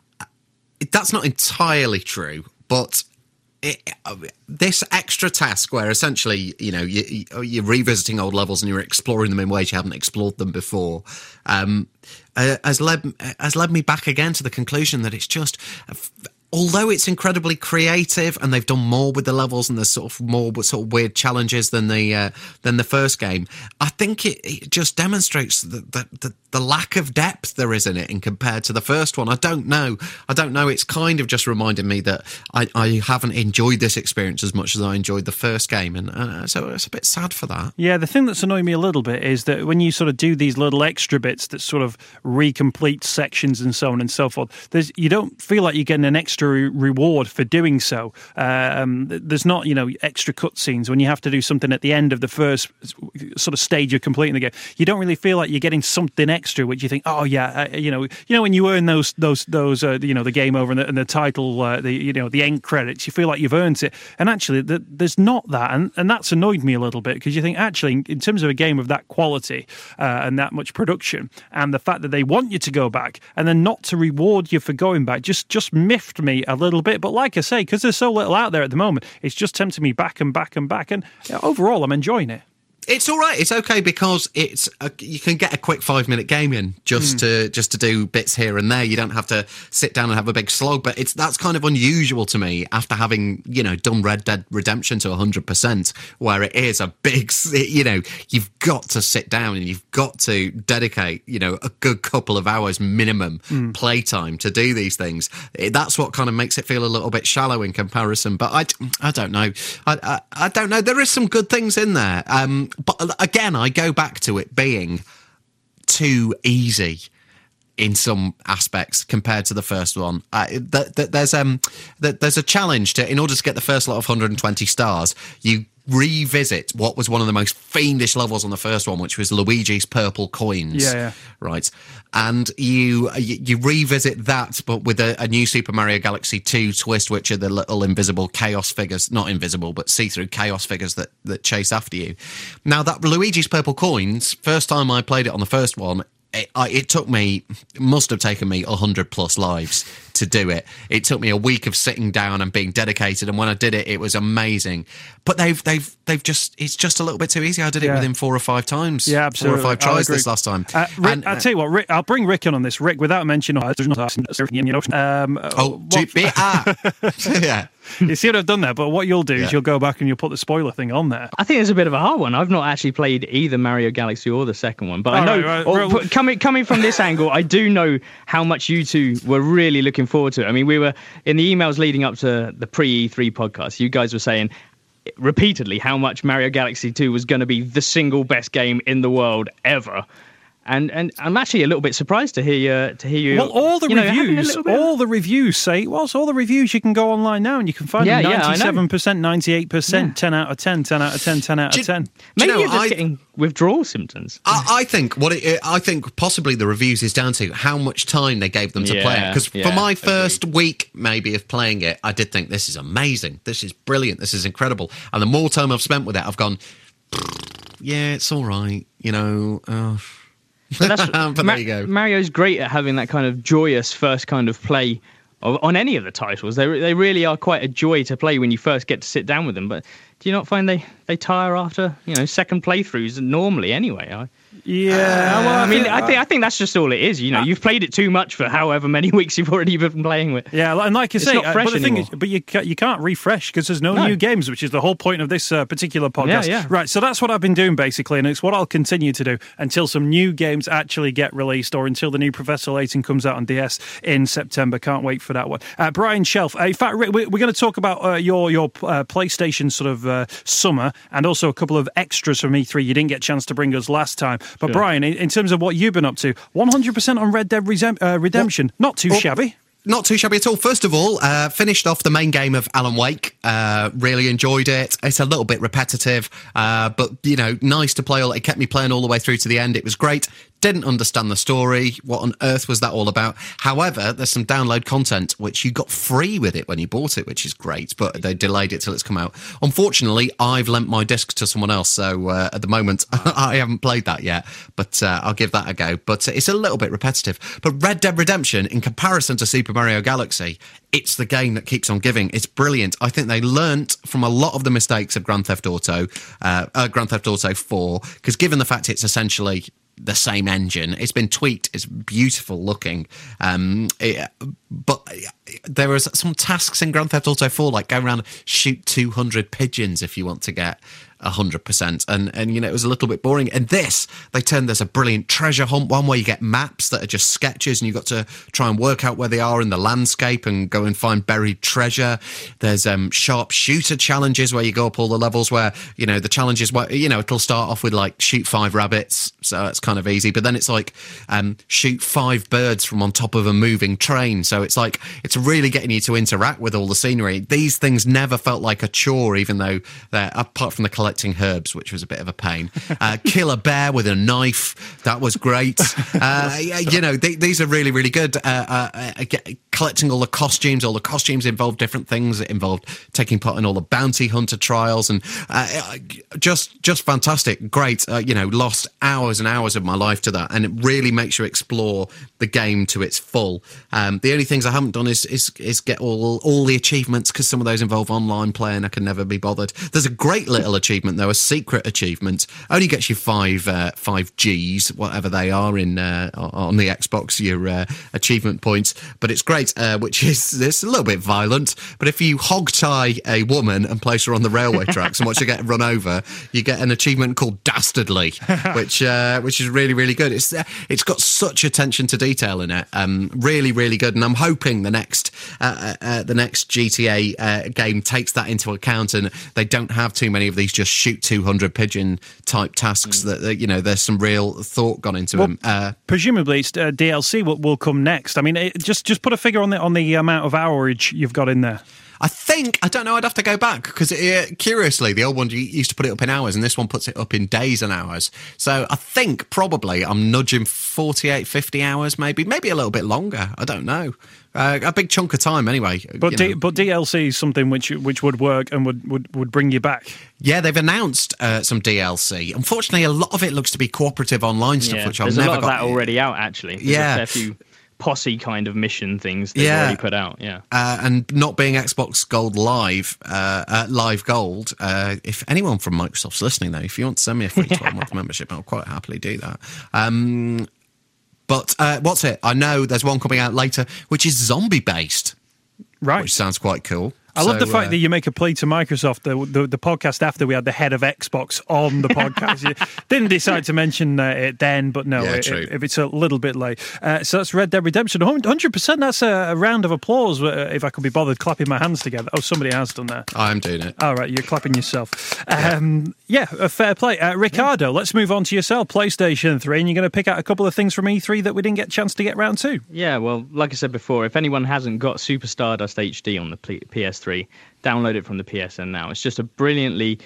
That's not entirely true, but it, uh, this extra task where essentially, you know, you, you're revisiting old levels and you're exploring them in ways you haven't explored them before, um, uh, has led has led me back again to the conclusion that it's just, although it's incredibly creative and they've done more with the levels and there's sort of more sort of weird challenges than the uh, than the first game, I think it, it just demonstrates the, the, the, the lack of depth there is in it in compared to the first one. I don't know. I don't know. It's kind of just reminded me that I, I haven't enjoyed this experience as much as I enjoyed the first game, and uh, so it's a bit sad for that. Yeah, the thing that's annoying me a little bit is that when you sort of do these little extra bits that sort of recomplete sections and so on and so forth, there's you don't feel like you're getting an extra reward for doing so. Um, there's not, you know, extra cutscenes when you have to do something at the end of the first sort of stage of completing the game. You don't really feel like you're getting something extra, which you think, oh yeah, uh, you know, you know when you earn those those those uh, you know the game over and the, and the title, uh, the you know the end credits, you feel like you've earned it. And actually, the, there's not that, and and that's annoyed me a little bit, because you think actually, in terms of a game of that quality uh, and that much production, and the fact that they want you to go back and then not to reward you for going back, just just miffed me a little bit. But like I say, because there's so little out there at the moment, it's just tempting me back and back and back, and you know, overall I'm enjoying it. It's all right. It's okay because it's a, you can get a quick five minute game in just mm. to just to do bits here and there. You don't have to sit down and have a big slog. But it's that's kind of unusual to me after having you know done Red Dead Redemption to one hundred percent, where it is a big you know you've got to sit down and you've got to dedicate you know a good couple of hours minimum mm. playtime to do these things. That's what kind of makes it feel a little bit shallow in comparison. But I I don't know. I I, I don't know. There is some good things in there. Um, But again, I go back to it being too easy in some aspects compared to the first one. Uh, th- th- there's um, th- there's a challenge to, in order to get the first lot of one hundred twenty stars, you revisit what was one of the most fiendish levels on the first one, which was Luigi's purple coins. Yeah, yeah. Right. And you you revisit that, but with a, a new Super Mario Galaxy two twist, which are the little invisible chaos figures, not invisible, but see-through chaos figures that, that chase after you. Now, that Luigi's purple coins, first time I played it on the first one, It, I, it took me, must have taken me one hundred plus lives to do it. It took me a week of sitting down and being dedicated, and when I did it, it was amazing. But they've they've they've just it's just a little bit too easy. I did it yeah. within four or five times. Yeah, absolutely. Four or five tries this last time. Uh, Rick, and, uh, I'll tell you what, Rick, I'll bring Rick in on this. Rick, without mentioning, um, oh, G B R. Yeah. You see what I've done there, but what you'll do yeah. is you'll go back and you'll put the spoiler thing on there. I think it's a bit of a hard one. I've not actually played either Mario Galaxy or the second one, but oh, I know right, right, or, right. coming coming from this angle, I do know how much you two were really looking forward to it. I mean, we were in the emails leading up to the pre-E three podcast. You guys were saying repeatedly how much Mario Galaxy two was going to be the single best game in the world ever. And and I'm actually a little bit surprised to hear you to hear you. Well, all the you know, reviews, all the reviews say, well, so all the reviews you can go online now and you can find yeah, them yeah, ninety-seven percent, ninety-eight percent, yeah. ten out of ten, ten out of ten, ten out of ten. Maybe you know, you're just I, getting withdrawal symptoms. I, I think what it, I think possibly the reviews is down to how much time they gave them to yeah, play it. Because yeah, for my first agreed. week, maybe of playing it, I did think this is amazing, this is brilliant, this is incredible. And the more time I've spent with it, I've gone, yeah, it's all right, you know. Uh, But, that's, but Ma- there you go. Mario's great at having that kind of joyous first kind of play of, on any of the titles. They they really are quite a joy to play when you first get to sit down with them. But do you not find they, they tire after you know second playthroughs normally anyway? I, Yeah, uh, well, I mean, think, I think I think that's just all it is. You know, uh, you've played it too much for however many weeks you've already been playing with. Yeah, and like I it's say, not fresh uh, but the thing anymore. is, but you can't, you can't refresh because there's no, no new games, which is the whole point of this uh, particular podcast. Yeah, yeah. Right, so that's what I've been doing basically, and it's what I'll continue to do until some new games actually get released, or until the new Professor Layton comes out on D S in September. Can't wait for that one. Uh, Brian Shelf. Uh, in fact, we're, we're going to talk about uh, your your uh, PlayStation sort of uh, summer, and also a couple of extras from E three you didn't get a chance to bring us last time. But sure. Brian, in, in terms of what you've been up to, one hundred percent on Red Dead Resem- uh, Redemption. Well, not too well, shabby. Not too shabby at all. First of all, uh, finished off the main game of Alan Wake. Uh, really enjoyed it. It's a little bit repetitive, uh, but, you know, nice to play. All It kept me playing all the way through to the end. It was great. Didn't understand the story. What on earth was that all about? However, there's some download content which you got free with it when you bought it, which is great, but they delayed it till it's come out. Unfortunately, I've lent my disc to someone else, so uh, at the moment, I haven't played that yet, but uh, I'll give that a go. But it's a little bit repetitive. But Red Dead Redemption, in comparison to Super Mario Galaxy, it's the game that keeps on giving. It's brilliant. I think they learnt from a lot of the mistakes of Grand Theft Auto, uh, uh, Grand Theft Auto four, because given the fact it's essentially the same engine, it's been tweaked, it's beautiful looking, um, it, but there are some tasks in Grand Theft Auto four, like go around and shoot two hundred pigeons if you want to get one hundred percent, and and you know, it was a little bit boring. And this, they turned, there's a brilliant treasure hunt one where you get maps that are just sketches and you've got to try and work out where they are in the landscape and go and find buried treasure. There's um sharpshooter challenges where you go up all the levels where, you know, the challenges where, you know, it'll start off with like shoot five rabbits, so it's kind of easy, but then it's like um shoot five birds from on top of a moving train, so it's like it's really getting you to interact with all the scenery. These things never felt like a chore, even though they're, apart from the collecting herbs, which was a bit of a pain. Uh, kill a bear with a knife, that was great. Uh, you know, th- these are really, really good. Uh, uh, uh, collecting all the costumes, all the costumes involved different things. It involved taking part in all the bounty hunter trials, and uh, just just fantastic, great. Uh, you know, lost hours and hours of my life to that, and it really makes you explore the game to its full. Um, the only only things I haven't done is is, is get all all the achievements, because some of those involve online play and I can never be bothered. There's a great little achievement though, a secret achievement. Only gets you five uh, five G's, whatever they are in uh, on the Xbox, your uh, achievement points. But it's great, uh, which is it's a little bit violent. But if you hog tie a woman and place her on the railway tracks and watch her get run over, you get an achievement called Dastardly, which uh, which is really really good. It's uh, it's got such attention to detail in it. Um, really really good, and I'm hoping the next uh, uh, the next G T A uh, game takes that into account, and they don't have too many of these just shoot two hundred pigeon type tasks. Mm. That, that you know, there's some real thought gone into well, them. Uh, presumably, it's, uh, D L C will, will come next. I mean, it, just just put a figure on the on the amount of hourage you've got in there. I think, I don't know, I'd have to go back, because uh, curiously, the old one used to put it up in hours, and this one puts it up in days and hours. So I think probably I'm nudging forty-eight, fifty hours, maybe, maybe a little bit longer. I don't know. Uh, a big chunk of time, anyway. But D- but D L C is something which which would work and would, would, would bring you back. Yeah, they've announced uh, some D L C. Unfortunately, a lot of it looks to be cooperative online stuff, yeah, which I've never never got. There's a lot of got. that already out, actually. There's yeah. a fair few posse kind of mission things they've yeah. already put out. Yeah, uh, and not being Xbox Gold Live, uh, uh, Live Gold. Uh, if anyone from Microsoft's listening, though, if you want to send me a free twelve month membership, I'll quite happily do that. Um, but uh, what's it? I know there's one coming out later, which is zombie based, right? Which sounds quite cool. I love so, the fact uh, that you make a plea to Microsoft. The, the the podcast after we had the head of Xbox on the podcast, you didn't decide to mention uh, it then, but no, yeah, it, true. if it's a little bit late. Uh, so that's Red Dead Redemption. one hundred percent. That's a, a round of applause. Uh, if I could be bothered clapping my hands together. Oh, somebody has done that. I'm doing it. All right, you're clapping yourself. Um, yeah, a fair play. Uh, Ricardo, let's move on to yourself. PlayStation three, and you're going to pick out a couple of things from E three that we didn't get a chance to get round to. Yeah, well, like I said before, if anyone hasn't got Super Stardust H D on the P S three, download it from the P S N now. It's just a brilliantly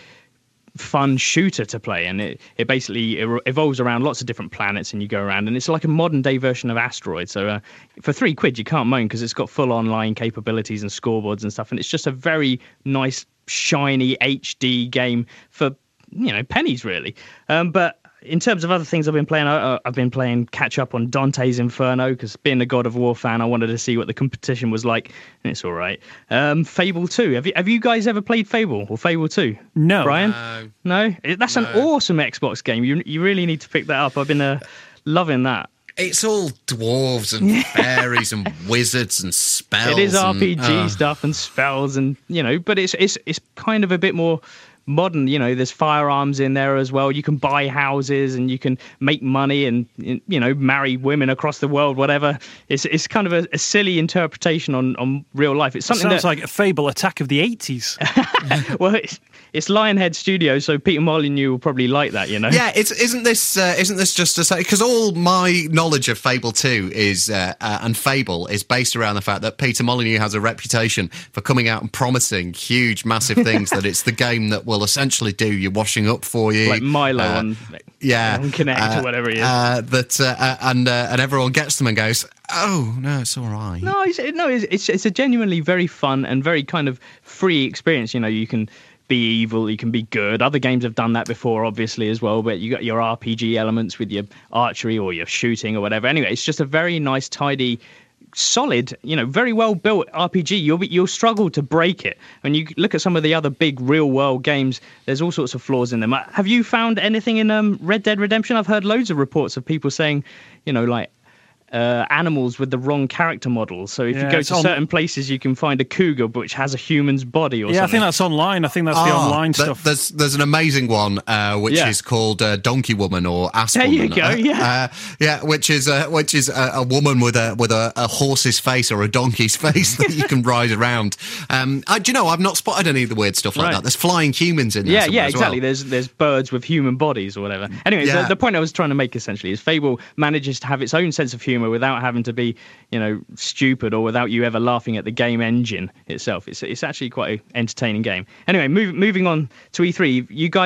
fun shooter to play, and it, it basically it evolves around lots of different planets, and you go around, and it's like a modern day version of Asteroid. So uh, for three quid, you can't moan, because it's got full online capabilities and scoreboards and stuff, and it's just a very nice, shiny H D game for, you know, pennies, really. Um, but in terms of other things I've been playing, I, I've been playing catch up on Dante's Inferno, because being a God of War fan, I wanted to see what the competition was like, and it's all right. Um, Fable two. Have you have you guys ever played Fable or Fable two? No. Brian? No. No? That's no. an awesome Xbox game. You you really need to pick that up. I've been uh, loving that. It's all dwarves and fairies and wizards and spells. It is R P G and, uh... stuff and spells, and you know, but it's it's it's kind of a bit more modern. You know, there's firearms in there as well. You can buy houses and you can make money and, you know, marry women across the world, whatever. It's it's kind of a, a silly interpretation on, on real life. It's something Sounds that, like a Fable Attack of the eighties. Well, it's, it's Lionhead Studios, so Peter Molyneux will probably like that, you know. Yeah, it's isn't this uh, isn't this just to say, because all my knowledge of Fable two is uh, uh, and Fable is based around the fact that Peter Molyneux has a reputation for coming out and promising huge, massive things. That it's the game that will essentially do your washing up for you, like Milo uh, on yeah, on Connect uh, or whatever it is. Uh, that uh, uh, and uh, and everyone gets them and goes, oh no, it's all right. No, it's, no, it's, it's it's a genuinely very fun and very kind of free experience. You know, you can be evil, you can be good. Other games have done that before, obviously, as well, but you got your R P G elements with your archery or your shooting or whatever. Anyway, it's just a very nice, tidy, solid, you know, very well built R P G. You'll be, you'll struggle to break it. When you look at some of the other big real world games, there's all sorts of flaws in them. Have you found anything in um, Red Dead Redemption? I've heard loads of reports of people saying, you know, like, Uh, animals with the wrong character models. So if yeah, you go to on... certain places, you can find a cougar which has a human's body or yeah, something. I think that's online. I think that's ah, the online th- stuff. There's there's an amazing one uh, which yeah. is called uh, Donkey Woman or Ass there Woman. you go. Uh, Yeah, uh, yeah, which is uh, which is a, a woman with a with a, a horse's face or a donkey's face that you can ride around. Um, I, do you know? I've not spotted any of the weird stuff like right. that. There's flying humans in there. Yeah, yeah, as exactly. Well. There's there's birds with human bodies or whatever. Anyway, yeah. the, the point I was trying to make essentially is Fable manages to have its own sense of humour without having to be, you know, stupid or without you ever laughing at the game engine itself. It's it's actually quite an entertaining game. Anyway, move, moving on to E three, you guys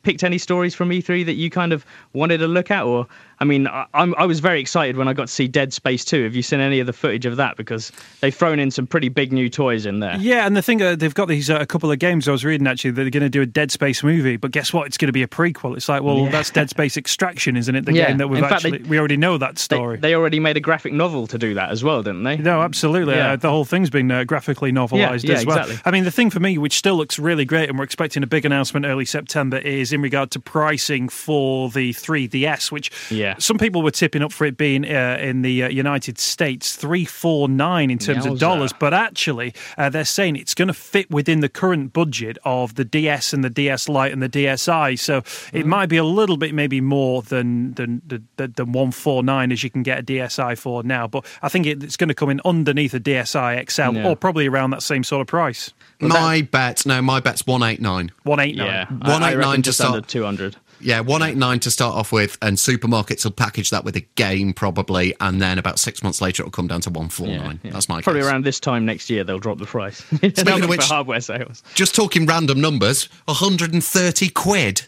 picked any stories from E three that you kind of wanted to look at? Or, I mean, I, I'm, I was very excited when I got to see Dead Space two. Have you seen any of the footage of that? Because they've thrown in some pretty big new toys in there. Yeah, and the thing, uh, they've got these uh, a couple of games I was reading, actually, that they're going to do a Dead Space movie, but guess what? It's going to be a prequel. It's like, well, Yeah. that's Dead Space Extraction, isn't it? The Yeah. game that we've In fact, actually, they- we already know that They, story. they already made a graphic novel to do that as well, didn't they? No, absolutely. Yeah. Uh, the whole thing's been uh, graphically novelised Yeah, yeah, as well. exactly. I mean, the thing for me, which still looks really great, and we're expecting a big announcement early September, is in regard to pricing for the three D S, which Yeah. some people were tipping up for it being uh, in the uh, United States three forty-nine in terms of Yowza. dollars, but actually uh, they're saying it's going to fit within the current budget of the D S and the D S Lite and the D S I. So it might be a little bit maybe more than than than, than one forty-nine as you can get a D S I for now, but I think it, it's going to come in underneath a D S I X L Yeah. or probably around that same sort of price. My bet, no, my bet's one eighty-nine. one eighty-nine. Yeah, one I, I eighty-nine reckon to just under start. two hundred. Yeah, one eighty-nine to start off with, and supermarkets will package that with a game probably, and then about six months later it'll come down to one forty-nine. Yeah, yeah. That's my Probably guess. around this time next year they'll drop the price. Speaking of which- for hardware sales. Just talking random numbers, one hundred thirty quid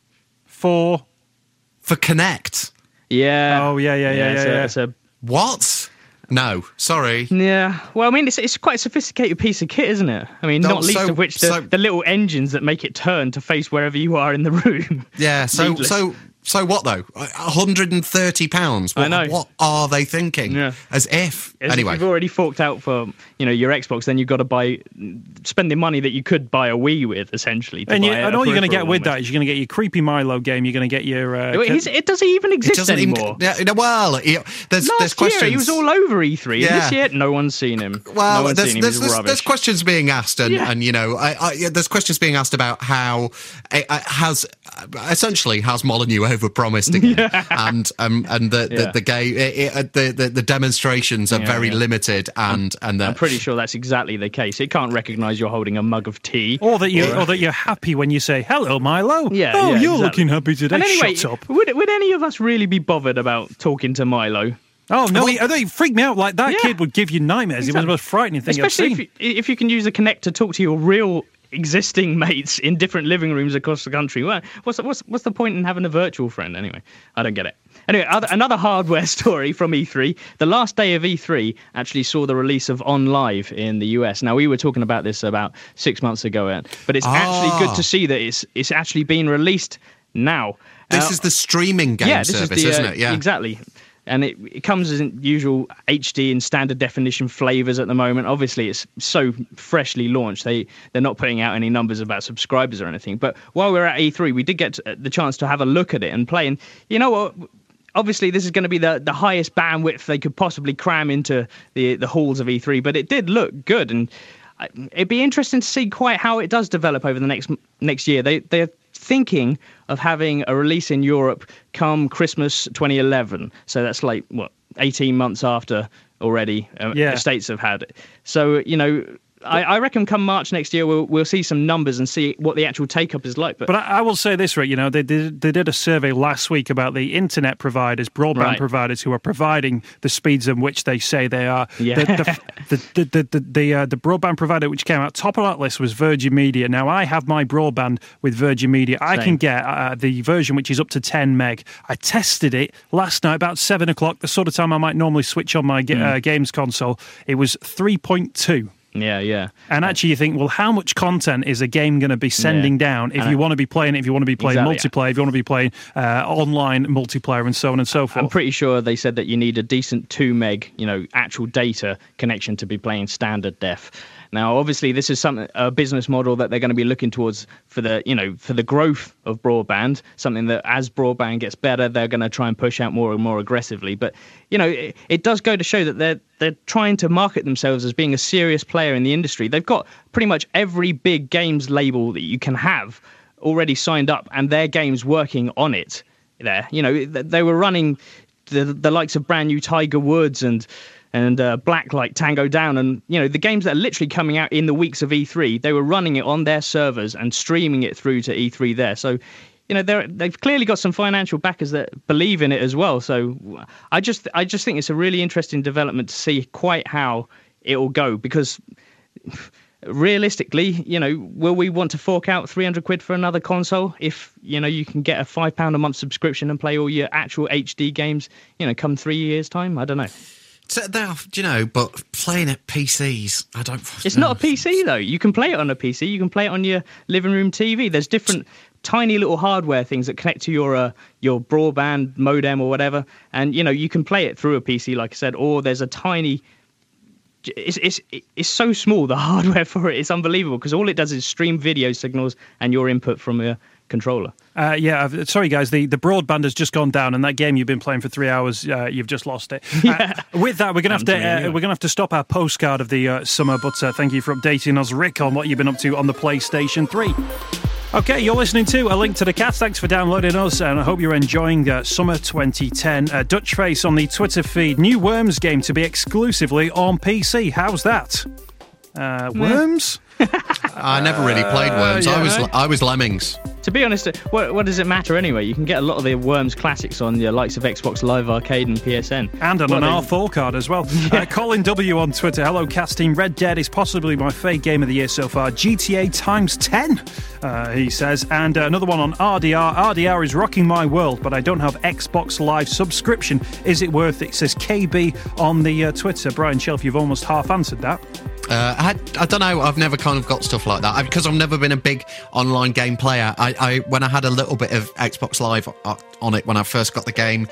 For for Connect. Yeah. Oh, yeah, yeah, yeah, it's yeah, a- yeah. It's a What? No, sorry. Yeah, well, I mean, it's it's quite a sophisticated piece of kit, isn't it? I mean, No, not least so- of which the, so- the little engines that make it turn to face wherever you are in the room. Yeah, so Needless. so so what though? one hundred thirty pounds. What, I know. What are they thinking? Yeah. As if. As if anyway. you've already forked out for you know your Xbox, then you've got to buy spend the money that you could buy a Wii with, essentially. To and, you, buy a and all you're going to get peripheral with that almost. is you're going to get your creepy Milo game. You're going to get your. Uh, Wait, is- it doesn't even It exist doesn't anymore. even. Yeah, no, well, it- there's Last there's questions. year he was all over E three. Yeah. And this year, no one's seen him. Well, no one's there's, seen him. there's, He's there's, rubbish. there's questions being asked, and, Yeah. and you know, I, I, yeah, there's questions being asked about how uh, uh, has uh, essentially has Molyneux overpromised again, and um, and the the, Yeah. the game, it, it, the, the the demonstrations are Yeah, very yeah. limited, and and I'm the, pretty sure that's exactly the case. It can't recognise you're holding a mug of tea. Or that you, or that you're happy when you say hello, Milo. Yeah, Oh, yeah, you're exactly. looking happy today. And anyway, Shut up. would would any of us really be bothered about talking to Milo? Oh no, he, he freaked me out. Like that Yeah. kid would give you nightmares. He was the Exactly. most frightening thing Especially I've if seen. you, if you can use a Kinect to talk to your real existing mates in different living rooms across the country. Well, what's the, what's what's the point in having a virtual friend anyway? I don't get it. Anyway, other, another hardware story from E three. The last day of E three actually saw the release of OnLive in the U S. Now, we were talking about this about six months ago, Ed, but it's actually Ah. good to see that it's it's actually been released now. this Uh, is the streaming game yeah, this service, is the, isn't uh, it? Yeah, exactly. And it, it comes as in usual H D and standard definition flavors at the moment. Obviously, it's so freshly launched. They they're not putting out any numbers about subscribers or anything. But while we were at E three, we did get to- the chance to have a look at it and play. And you know what? Obviously, this is going to be the, the highest bandwidth they could possibly cram into the the halls of E three. But it did look good, and I- it'd be interesting to see quite how it does develop over the next next year. They they're thinking of having a release in Europe come Christmas twenty eleven. So that's like what eighteen months after already. Uh, Yeah. The States have had it. So you know. I, I reckon come March next year we'll we'll see some numbers and see what the actual take up is like. But, But I, I will say this, right? You know, they did they did a survey last week about the internet providers, broadband Right. providers who are providing the speeds in which they say they are. Yeah. The the the the, the, the, the, uh, the broadband provider which came out top of that list was Virgin Media. Now I have my broadband with Virgin Media. I Same. can get uh, the version which is up to ten meg. I tested it last night about seven o'clock, the sort of time I might normally switch on my ga- uh, games console. It was three point two. yeah, yeah. And actually, you think, well, how much content is a game going to be sending Yeah. down if And you I- want to be playing it, if you want to be playing Exactly. multiplayer, if you want to be playing uh, online multiplayer, and so on and so forth? I'm pretty sure they said that you need a decent two meg, you know, actual data connection to be playing standard def. Now, obviously, this is some a business model that they're going to be looking towards for the, you know, for the growth of broadband. Something that as broadband gets better, they're going to try and push out more and more aggressively. But you know, it, it does go to show that they're they're trying to market themselves as being a serious player in the industry. They've got pretty much every big games label that you can have already signed up, and their games working on it. There, you know, th- they were running the the likes of brand new Tiger Woods and. and uh, Blacklight, Tango Down, and you know the games that are literally coming out in the weeks of E three, they were running it on their servers and streaming it through to E three there. So, you know, they're, they've clearly got some financial backers that believe in it as well. So, I just I just think it's a really interesting development to see quite how it will go, because realistically, you know, will we want to fork out three hundred quid for another console if, you know, you can get a five pound a month subscription and play all your actual H D games, you know, come three years' time? I don't know. So there, you know, but playing at P Cs, I don't. It's no. not a P C though. You can play it on a P C. You can play it on your living room T V. There's different tiny little hardware things that connect to your uh, your broadband modem or whatever, and you know you can play it through a P C, like I said. Or there's a tiny. It's it's it's so small, the hardware for it. It's unbelievable because all it does is stream video signals and your input from a controller. Uh, yeah, I've, sorry guys, the, the broadband has just gone down, and that game you've been playing for three hours, uh, you've just lost it. Yeah. Uh, with that, we're gonna have to, to me, uh, anyway. we're gonna have to stop our postcard of the uh, summer. But uh, thank you for updating us, Rick, on what you've been up to on the PlayStation three. Okay, you're listening to A Link to the Cast. Thanks for downloading us, and I hope you're enjoying uh, Summer twenty ten. Uh, Dutch Face on the Twitter feed. New Worms game to be exclusively on P C. How's that? Uh, Worms? I never really played Worms. Uh, yeah. I was I was Lemmings. To be honest, what, what does it matter anyway? You can get a lot of the Worms classics on the likes of Xbox Live Arcade and P S N. And on What an they- R four card as well. Yeah. Uh, Colin W on Twitter. Hello, cast team. Red Dead is possibly my favourite game of the year so far. G T A times ten, uh, he says. And uh, another one on R D R. R D R is rocking my world, but I don't have Xbox Live subscription. Is it worth it? Says K B on the uh, Twitter. Brian Shelf, you've almost half answered that. Uh, I, I don't know. I've never kind of got stuff like that I, because I've never been a big online game player. I, I when I had a little bit of Xbox Live on it when I first got the game,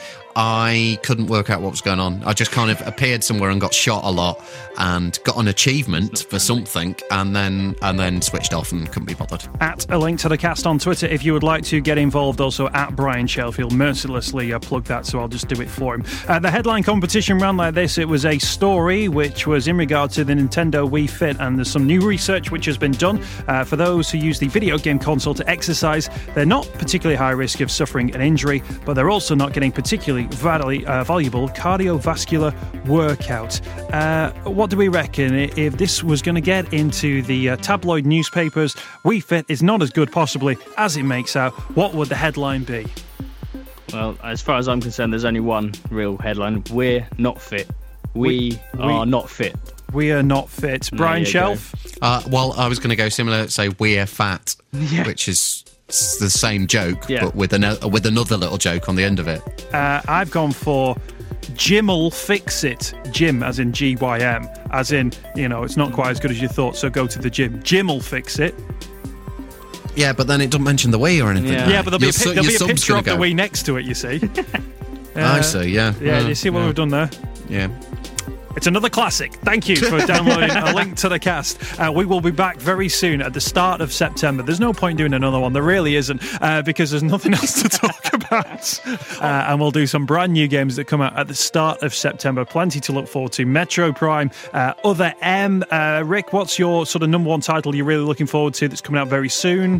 I couldn't work out what was going on. I just kind of appeared somewhere and got shot a lot and got an achievement for something, and then and then switched off and couldn't be bothered. At A Link to the Cast on Twitter if you would like to get involved. Also at Brian Shelf. He'll mercilessly uh, plug that, so I'll just do it for him. Uh, the headline competition ran like this. It was a story which was in regard to the Nintendo Wii Fit, and there's some new research which has been done. Uh, for those who use the video game console to exercise, they're not particularly high risk of suffering an injury, but they're also not getting particularly value, uh, valuable cardiovascular workout. Uh, what do we reckon? If this was going to get into the uh, tabloid newspapers, Wii Fit is not as good possibly as it makes out. What would the headline be? Well, as far as I'm concerned, there's only one real headline. We're not fit. We, We- are we- not fit. We are not fit. Brian you Shelf? Uh, well, I was going to go similar, say we're fat, Yeah. which is s- the same joke, Yeah. but with, an, with another little joke on the end of it. Uh, I've gone for Jim'll fix it. Jim, as in G Y M, as in, you know, it's not quite as good as you thought, so go to the gym. Jim'll fix it. Yeah, but then it doesn't mention the Wii or anything. Yeah. Yeah, but there'll be a, Your pic- su- there'll your be a sub's picture gonna of the go. Wii next to it, you see. I Uh, see, yeah. Yeah, you see what yeah. we've done there? Yeah. It's another classic. Thank you for downloading A Link to the Cast. Uh, we will be back very soon at the start of September. There's no point doing another one. There really isn't, uh, because there's nothing else to talk about. Uh, and we'll do some brand new games that come out at the start of September. Plenty to look forward to. Metro Prime, uh, Other M. Uh, Rick, what's your sort of number one title you're really looking forward to that's coming out very soon?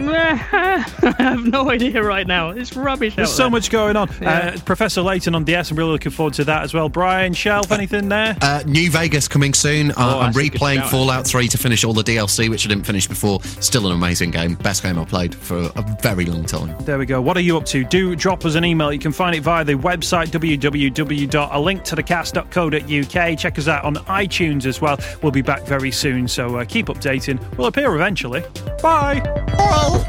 I have no idea right now. It's rubbish. There's out so there. much going on. Yeah. Uh, Professor Layton on D S, I'm really looking forward to that as well. Brian Shelf, anything there? Uh, New Vegas coming soon. Uh, Oh, I'm that's a good replaying shout, Fallout three to finish all the D L C, which I didn't finish before. Still an amazing game. Best game I've played for a very long time. There we go. What are you up to? Do drop us an email. You can find it via the website w w w dot a link to the cast dot co dot u k. Check us out on iTunes as well. We'll be back very soon, so uh, keep updating. We'll appear eventually. Bye! Well.